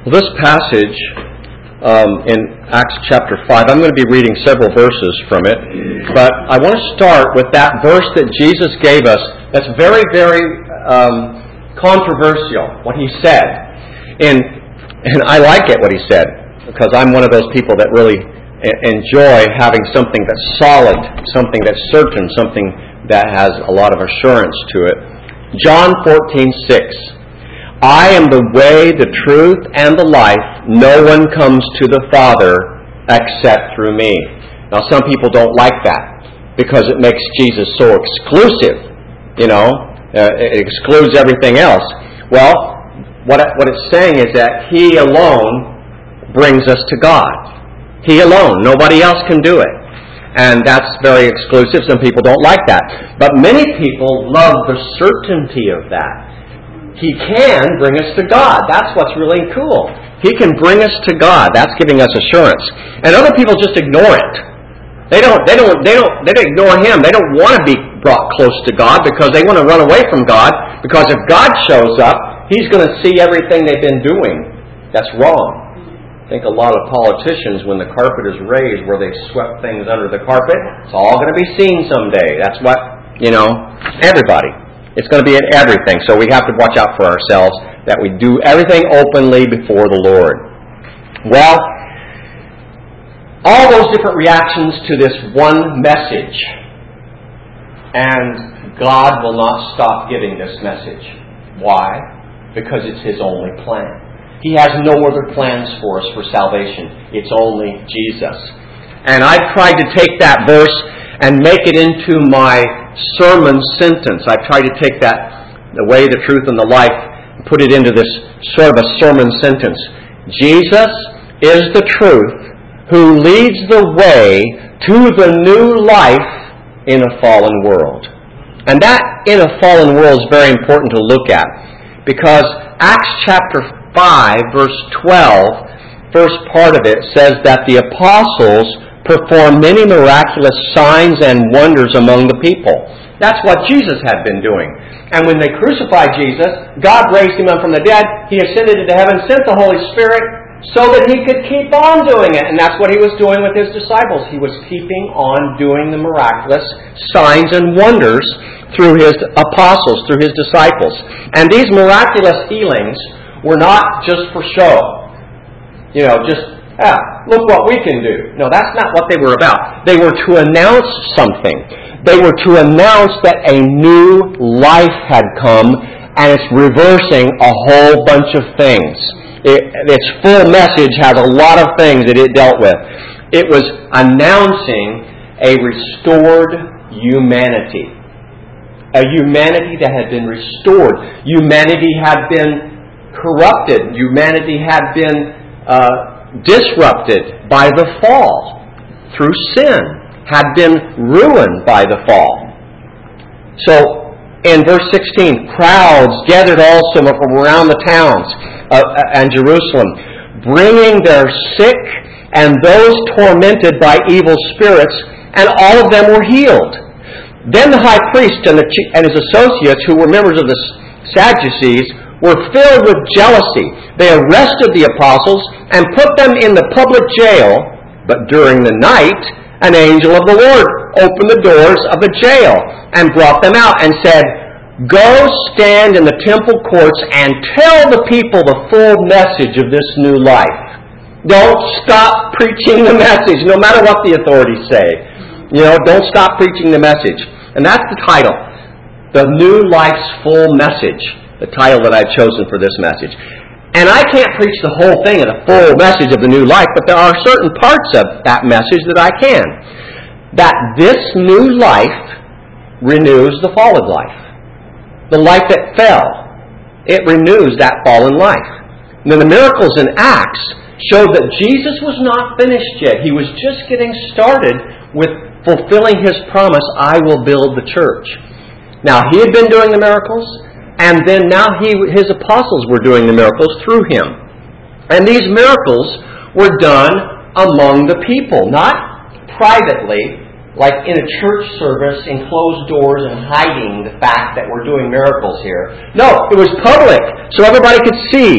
Well, this passage in Acts chapter 5, I'm going to be reading several verses from it, but I want to start with that verse that Jesus gave us that's very, very controversial, what He said. And I like it, what He said, because I'm one of those people that really enjoy having something that's solid, something that's certain, something that has a lot of assurance to it. John 14:6. I am the way, the truth, and the life. No one comes to the Father except through me. Now, some people don't like that because it makes Jesus so exclusive. It excludes everything else. Well, what it's saying is that He alone brings us to God. He alone. Nobody else can do it. And that's very exclusive. Some people don't like that. But many people love the certainty of that. He can bring us to God. That's what's really cool. He can bring us to God. That's giving us assurance. And other people just ignore it. They don't ignore Him. They don't want to be brought close to God because they want to run away from God. Because if God shows up, He's going to see everything they've been doing. That's wrong. I think a lot of politicians, when the carpet is raised where they've swept things under the carpet, it's all going to be seen someday. That's what, everybody. It's going to be in everything. So we have to watch out for ourselves that we do everything openly before the Lord. Well, all those different reactions to this one message, and God will not stop giving this message. Why? Because it's His only plan. He has no other plans for us for salvation. It's only Jesus. And I've tried to take that verse and make it into my sermon sentence. I've tried to take that, the way, the truth, and the life, and put it into this sort of a sermon sentence. Jesus is the truth who leads the way to the new life in a fallen world. And that in a fallen world is very important to look at, because Acts chapter 5, verse 12, first part of it says that the apostles performed many miraculous signs and wonders among the people. That's what Jesus had been doing. And when they crucified Jesus, God raised Him up from the dead. He ascended into heaven, sent the Holy Spirit so that He could keep on doing it. And that's what He was doing with His disciples. He was keeping on doing the miraculous signs and wonders through His apostles, through His disciples. And these miraculous healings were not just for show. Look what we can do. No, that's not what they were about. They were to announce something. They were to announce that a new life had come, and it's reversing a whole bunch of things. Its full message has a lot of things that it dealt with. It was announcing a restored humanity. A humanity that had been restored. Humanity had been corrupted. Humanity had been disrupted by the fall through sin, had been ruined by the fall. So in verse 16, crowds gathered also from around the towns and Jerusalem, bringing their sick and those tormented by evil spirits, and all of them were healed. Then the high priest and his associates, who were members of the Sadducees, were filled with jealousy. They arrested the apostles and put them in the public jail. But during the night, an angel of the Lord opened the doors of the jail and brought them out and said, "Go stand in the temple courts and tell the people the full message of this new life." Don't stop preaching the message, no matter what the authorities say. Don't stop preaching the message. And that's the title, The New Life's Full Message. The title that I've chosen for this message. And I can't preach the whole thing in a full message of the new life, but there are certain parts of that message that I can. That this new life renews the fallen life. The life that fell. It renews that fallen life. Now the miracles in Acts showed that Jesus was not finished yet. He was just getting started with fulfilling His promise, I will build the church. Now He had been doing the miracles, and then now His apostles were doing the miracles through Him. And these miracles were done among the people, not privately, like in a church service in closed doors and hiding the fact that we're doing miracles here. No, it was public, so everybody could see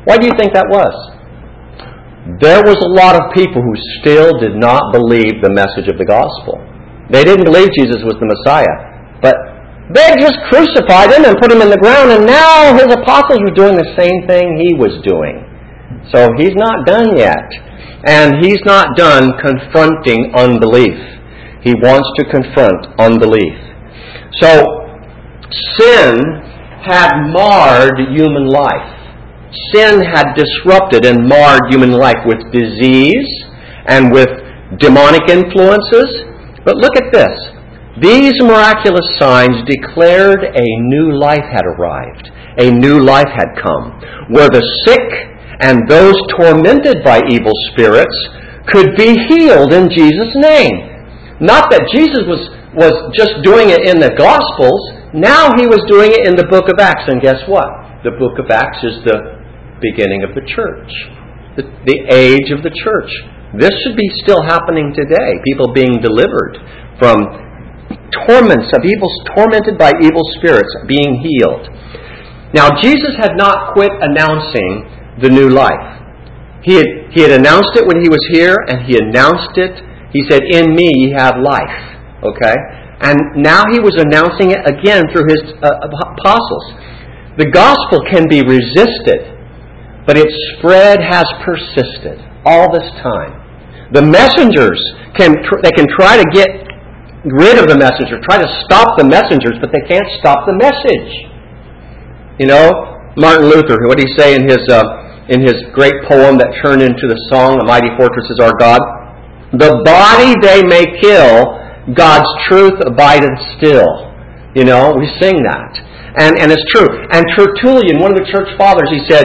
Why do you think that was? There was a lot of people who still did not believe the message of the gospel. They didn't believe Jesus was the Messiah. But they just crucified him and put him in the ground, and now his apostles were doing the same thing he was doing. So he's not done yet. And he's not done confronting unbelief. He wants to confront unbelief. So, sin had marred human life. Sin had disrupted and marred human life with disease and with demonic influences. But look at this. These miraculous signs declared a new life had arrived. A new life had come, where the sick and those tormented by evil spirits could be healed in Jesus' name. Not that Jesus was just doing it in the Gospels. Now he was doing it in the book of Acts. And guess what? The book of Acts is the beginning of the church. The age of the church. This should be still happening today. People being delivered from tormented by evil spirits, being healed. Now, Jesus had not quit announcing the new life. He had announced it when he was here, and he announced it. He said, "In me ye have life." Okay? And now he was announcing it again through his apostles. The gospel can be resisted, but its spread has persisted all this time. The messengers can try to get rid of the messenger, try to stop the messengers, but they can't stop the message. You know, Martin Luther, what did he say in his great poem that turned into the song, "A Mighty Fortress is Our God"? "The body they may kill, God's truth abideth still." You know, we sing that. And it's true. And Tertullian, one of the church fathers, he said,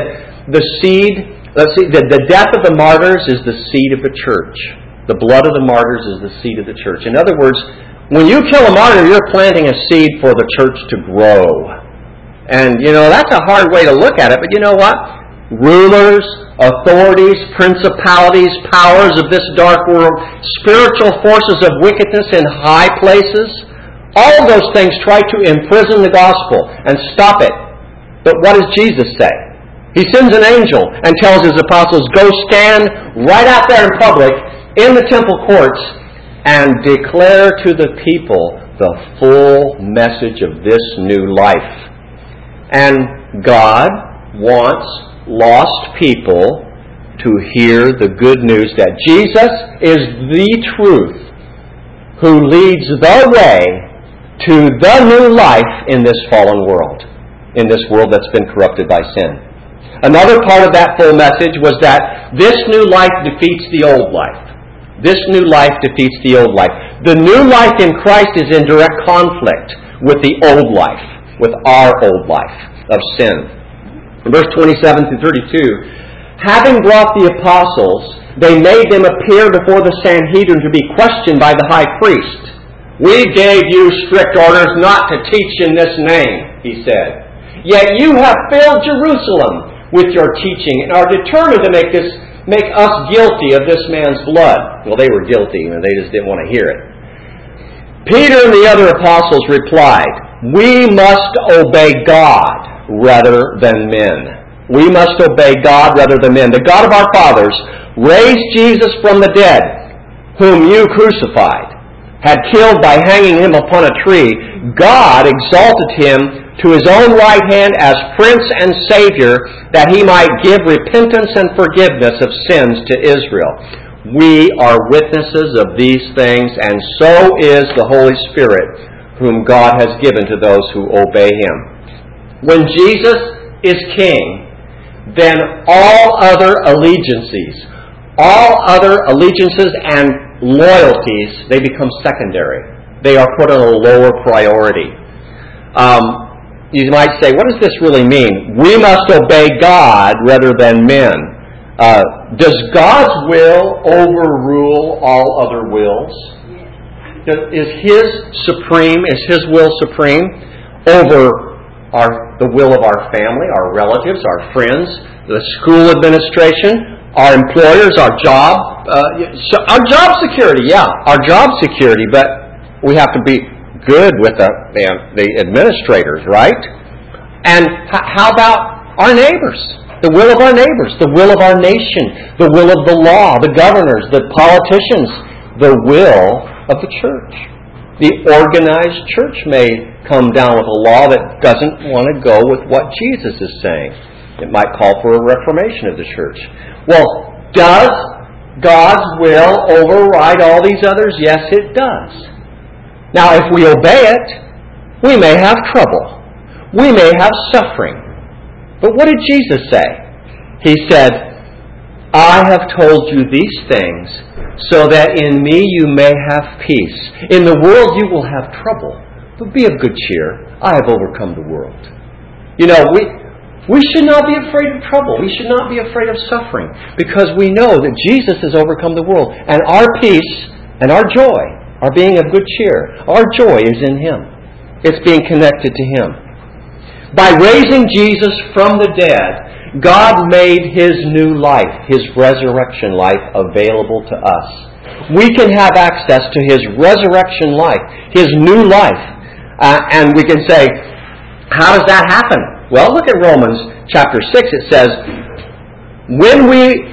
the death of the martyrs is the seed of the church. The blood of the martyrs is the seed of the church. In other words, when you kill a martyr, you're planting a seed for the church to grow. And, you know, that's a hard way to look at it, but you know what? Rulers, authorities, principalities, powers of this dark world, spiritual forces of wickedness in high places, all of those things try to imprison the gospel and stop it. But what does Jesus say? He sends an angel and tells his apostles, "Go stand right out there in public in the temple courts and declare to the people the full message of this new life." And God wants lost people to hear the good news that Jesus is the truth who leads the way to the new life in this fallen world, in this world that's been corrupted by sin. Another part of that full message was that this new life defeats the old life. This new life defeats the old life. The new life in Christ is in direct conflict with the old life, with our old life of sin. In verse 27 through 32, having brought the apostles, they made them appear before the Sanhedrin to be questioned by the high priest. "We gave you strict orders not to teach in this name," he said. "Yet you have filled Jerusalem with your teaching and are determined to make us guilty of this man's blood." Well, they were guilty, and they just didn't want to hear it. Peter and the other apostles replied, "We must obey God rather than men. We must obey God rather than men. The God of our fathers raised Jesus from the dead, whom you crucified, had killed by hanging him upon a tree. God exalted him to his own right hand as Prince and Savior, that he might give repentance and forgiveness of sins to Israel. We are witnesses of these things, and so is the Holy Spirit, whom God has given to those who obey him." When Jesus is king, then all other allegiances and loyalties, they become secondary. They are put on a lower priority. You might say, what does this really mean? We must obey God rather than men. Does God's will overrule all other wills? Is His will supreme over the will of our family, our relatives, our friends, the school administration, our employers, our job security? Yeah, our job security, but we have to be good with the administrators, right? And how about our neighbors? The will of our neighbors, the will of our nation, the will of the law, the governors, the politicians, the will of the church. The organized church may come down with a law that doesn't want to go with what Jesus is saying. It might call for a reformation of the church. Well, does God's will override all these others? Yes, it does. Now, if we obey it, we may have trouble. We may have suffering. But what did Jesus say? He said, I have told you these things so that in me you may have peace. In the world you will have trouble, but be of good cheer. I have overcome the world. You know, we should not be afraid of trouble. We should not be afraid of suffering, because we know that Jesus has overcome the world. And our peace and our joy are being of good cheer. Our joy is in Him. It's being connected to Him. By raising Jesus from the dead, God made His new life, His resurrection life, available to us. We can have access to His resurrection life, His new life. And we can say, how does that happen? Well, look at Romans chapter 6. It says, we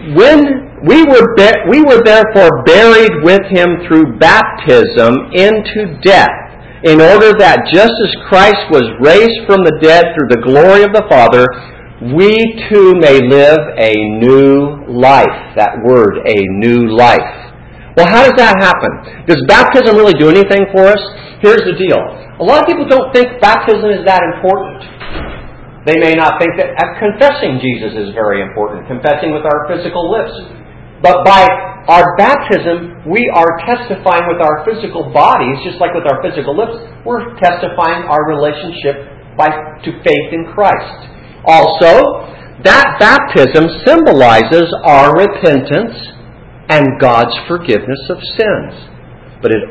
were therefore buried with Him through baptism into death, in order that just as Christ was raised from the dead through the glory of the Father, we too may live a new life. That word, a new life. Well, how does that happen? Does baptism really do anything for us? Here's the deal. A lot of people don't think baptism is that important. They may not think that confessing Jesus is very important, confessing with our physical lips. But by our baptism, we are testifying with our physical bodies, just like with our physical lips, we're testifying our relationship to faith in Christ. Also, that baptism symbolizes our repentance and God's forgiveness of sins. But it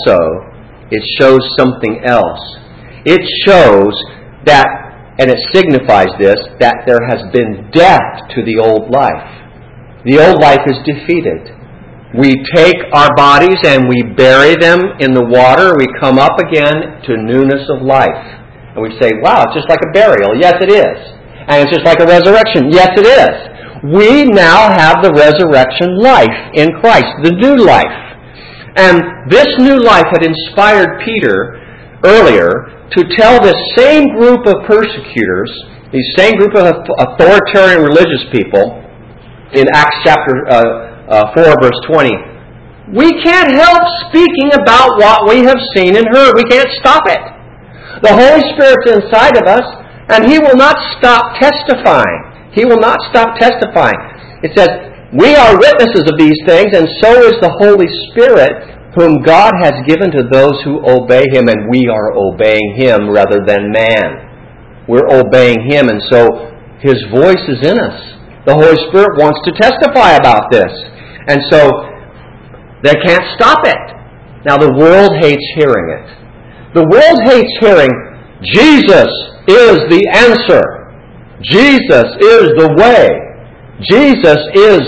shows something else. It shows that, and it signifies this, that there has been death to the old life. The old life is defeated. We take our bodies and we bury them in the water. We come up again to newness of life. And we say, wow, it's just like a burial. Yes, it is. And it's just like a resurrection. Yes, it is. We now have the resurrection life in Christ, the new life. And this new life had inspired Peter earlier to tell this same group of persecutors, these same group of authoritarian religious people, in Acts chapter 4, verse 20, we can't help speaking about what we have seen and heard. We can't stop it. The Holy Spirit's inside of us, and He will not stop testifying. He will not stop testifying. It says, we are witnesses of these things, and so is the Holy Spirit, whom God has given to those who obey Him, and we are obeying Him rather than man. We're obeying Him, and so His voice is in us. The Holy Spirit wants to testify about this. And so they can't stop it. Now the world hates hearing it. The world hates hearing, Jesus is the answer. Jesus is the way. Jesus is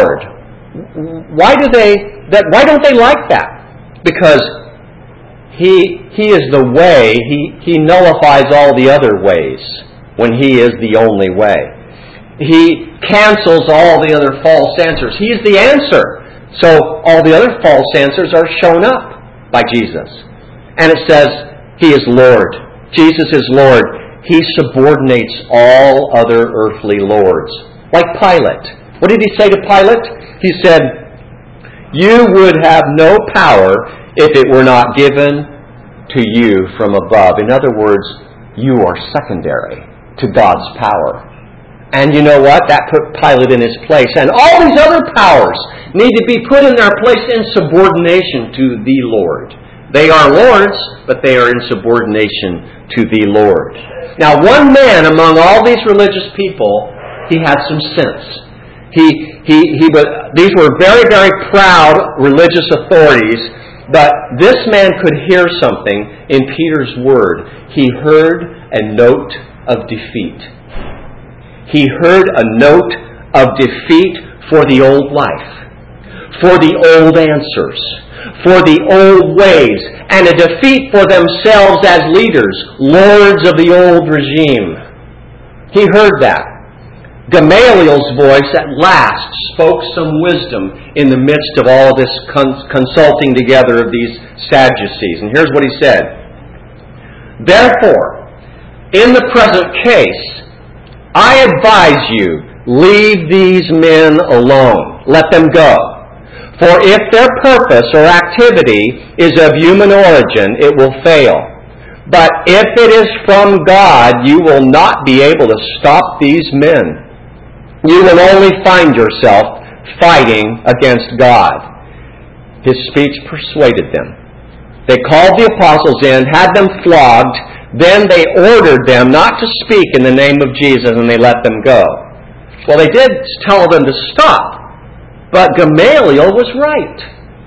Lord. Why don't they like that? Because He is the way. He nullifies all the other ways when He is the only way. He cancels all the other false answers. He's the answer. So all the other false answers are shown up by Jesus. And it says, He is Lord. Jesus is Lord. He subordinates all other earthly lords. Like Pilate. What did He say to Pilate? He said, you would have no power if it were not given to you from above. In other words, you are secondary to God's power. And you know what? That put Pilate in his place. And all these other powers need to be put in their place in subordination to the Lord. They are lords, but they are in subordination to the Lord. Now, one man among all these religious people, he had some sense. These were very, very proud religious authorities, but this man could hear something in Peter's word. He heard a note of defeat. He heard a note of defeat for the old life, for the old answers, for the old ways, and a defeat for themselves as leaders, lords of the old regime. He heard that. Gamaliel's voice at last spoke some wisdom in the midst of all this consulting together of these Sadducees. And here's what he said. Therefore, in the present case, I advise you, leave these men alone. Let them go. For if their purpose or activity is of human origin, it will fail. But if it is from God, you will not be able to stop these men. You will only find yourself fighting against God. His speech persuaded them. They called the apostles in, had them flogged, then they ordered them not to speak in the name of Jesus, and they let them go. Well, they did tell them to stop, but Gamaliel was right.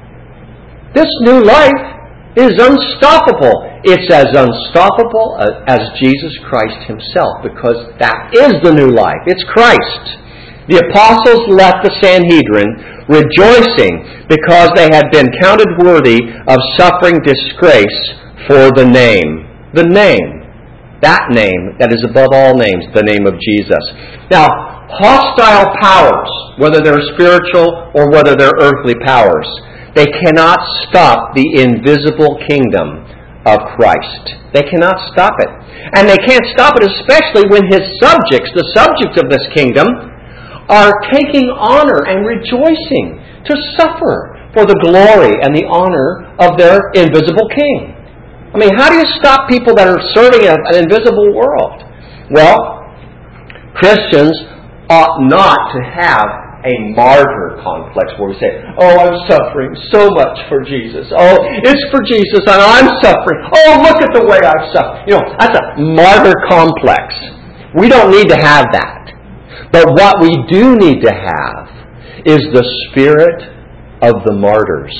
This new life is unstoppable. It's as unstoppable as Jesus Christ Himself, because that is the new life. It's Christ. The apostles left the Sanhedrin rejoicing because they had been counted worthy of suffering disgrace for the name. The name. That name that is above all names, the name of Jesus. Now, hostile powers, whether they're spiritual or whether they're earthly powers, they cannot stop the invisible kingdom of Christ. They cannot stop it. And they can't stop it especially when His subjects, the subjects of this kingdom, are taking honor and rejoicing to suffer for the glory and the honor of their invisible King. I mean, how do you stop people that are serving an invisible world? Well, Christians ought not to have a martyr complex where we say, oh, I'm suffering so much for Jesus. Oh, it's for Jesus and I'm suffering. Oh, look at the way I've suffered. You know, that's a martyr complex. We don't need to have that. But what we do need to have is the spirit of the martyrs.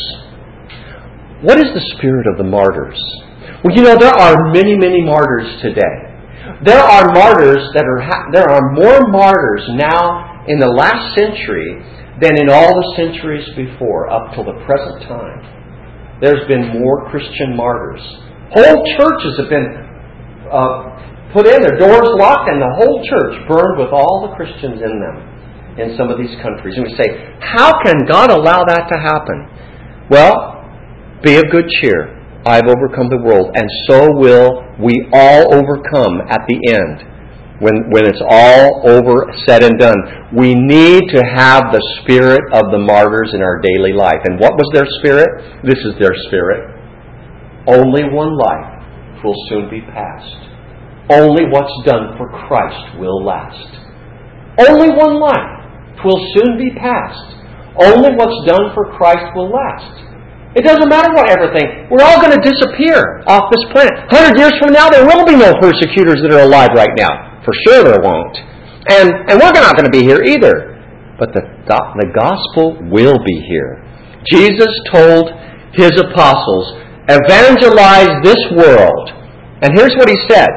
What is the spirit of the martyrs? Well, you know, there are many, many martyrs today. There are martyrs there are more martyrs now in the last century than in all the centuries before, up till the present time. There's been more Christian martyrs. Whole churches have been put in, their doors locked, and the whole church burned with all the Christians in them in some of these countries. And we say, how can God allow that to happen? Well, be of good cheer. I've overcome the world, and so will we all overcome at the end. When it's all over, said and done. We need to have the spirit of the martyrs in our daily life. And what was their spirit? This is their spirit. Only one life will soon be past. Only what's done for Christ will last. Only one life will soon be past. Only what's done for Christ will last. It doesn't matter what everything. We're all going to disappear off this planet. 100 years from now, there will be no persecutors that are alive right now. For sure there won't. And we're not going to be here either. But the gospel will be here. Jesus told His apostles, evangelize this world. And here's what He said.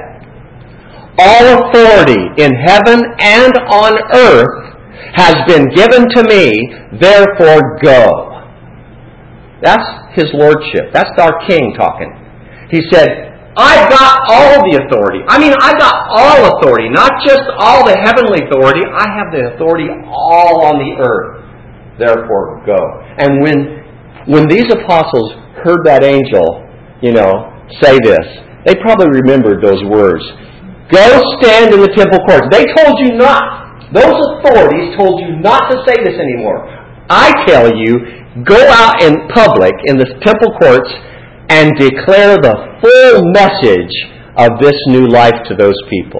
All authority in heaven and on earth has been given to me, therefore go. That's His Lordship. That's our King talking. He said, I've got all the authority. I mean, I've got all authority, not just all the heavenly authority. I have the authority all on the earth. Therefore, go. And when these apostles heard that angel, say this, they probably remembered those words. Go stand in the temple courts. They told you not. Those authorities told you not to say this anymore. I tell you, go out in public in the temple courts and declare the full message of this new life to those people.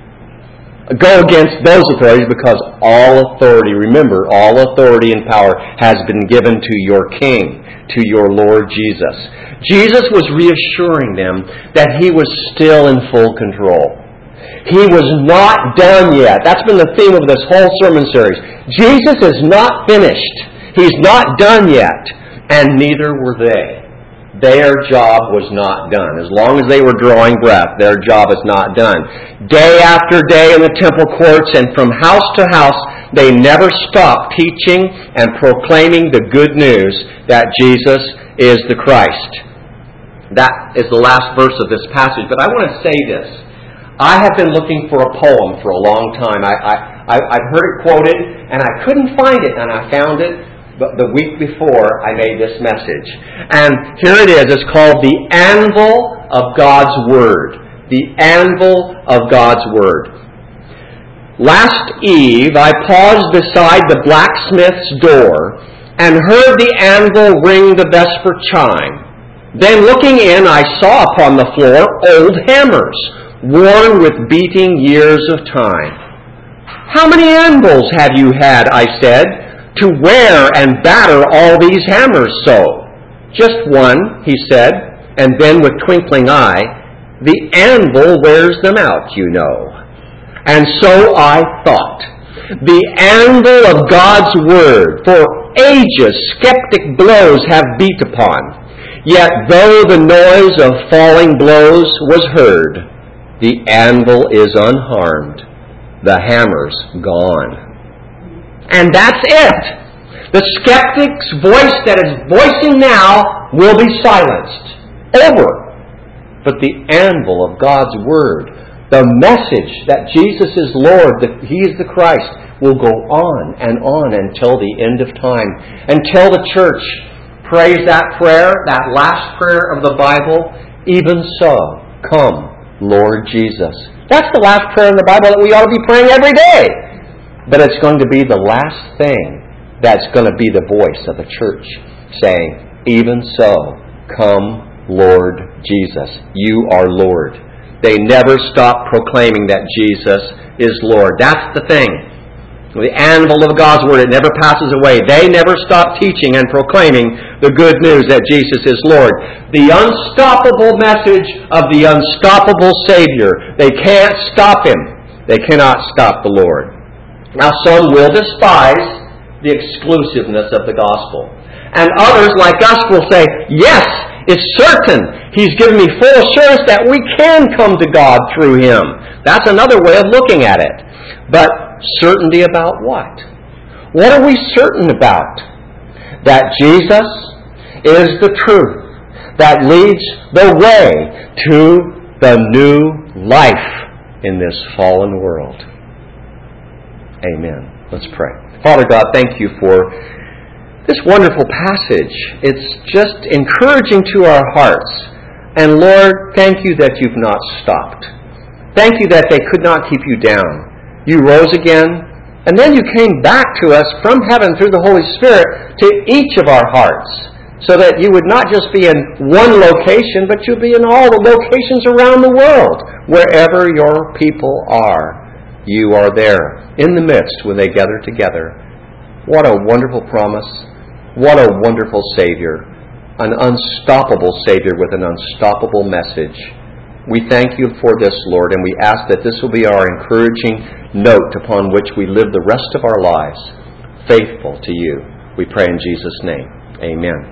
Go against those authorities because all authority, remember, all authority and power has been given to your King, to your Lord Jesus. Jesus was reassuring them that He was still in full control. He was not done yet. That's been the theme of this whole sermon series. Jesus is not finished. He's not done yet. And neither were they. Their job was not done. As long as they were drawing breath, their job is not done. Day after day in the temple courts and from house to house, they never stopped teaching and proclaiming the good news that Jesus is the Christ. That is the last verse of this passage. But I want to say this. I have been looking for a poem for a long time. I've heard it quoted, and I couldn't find it, and I found it the week before I made this message. And here it is. It's called The Anvil of God's Word. The Anvil of God's Word. Last eve, I paused beside the blacksmith's door and heard the anvil ring the vesper chime. Then looking in, I saw upon the floor old hammers, worn with beating years of time. "How many anvils have you had," I said, "to wear and batter all these hammers so?" "Just one," he said, and then with twinkling eye, "The anvil wears them out, you know." And so I thought. The anvil of God's Word, for ages skeptic blows have beat upon. Yet though the noise of falling blows was heard, the anvil is unharmed, the hammer's gone. And that's it. The skeptic's voice that is voicing now will be silenced. Over. But the anvil of God's Word, the message that Jesus is Lord, that He is the Christ, will go on until the end of time. Until the church prays that prayer, that last prayer of the Bible, "Even so, come, Lord Jesus." That's the last prayer in the Bible that we ought to be praying every day. But it's going to be the last thing that's going to be the voice of the church saying, "Even so, come, Lord Jesus. You are Lord." They never stop proclaiming that Jesus is Lord. That's the thing. The anvil of God's Word, it never passes away. They never stop teaching and proclaiming the good news that Jesus is Lord. The unstoppable message of the unstoppable Savior. They can't stop Him. They cannot stop the Lord. Now some will despise the exclusiveness of the gospel. And others like us will say, "Yes, it's certain. He's given me full assurance that we can come to God through Him." That's another way of looking at it. But certainty about what? What are we certain about? That Jesus is the truth that leads the way to the new life in this fallen world. Amen. Let's pray. Father God, thank you for this wonderful passage. It's just encouraging to our hearts. And Lord, thank you that you've not stopped. Thank you that they could not keep you down. You rose again, and then you came back to us from heaven through the Holy Spirit to each of our hearts, so that you would not just be in one location, but you'd be in all the locations around the world. Wherever your people are, you are there in the midst when they gather together. What a wonderful promise. What a wonderful Savior. An unstoppable Savior with an unstoppable message. We thank you for this, Lord, and we ask that this will be our encouraging note upon which we live the rest of our lives, faithful to you. We pray in Jesus' name. Amen.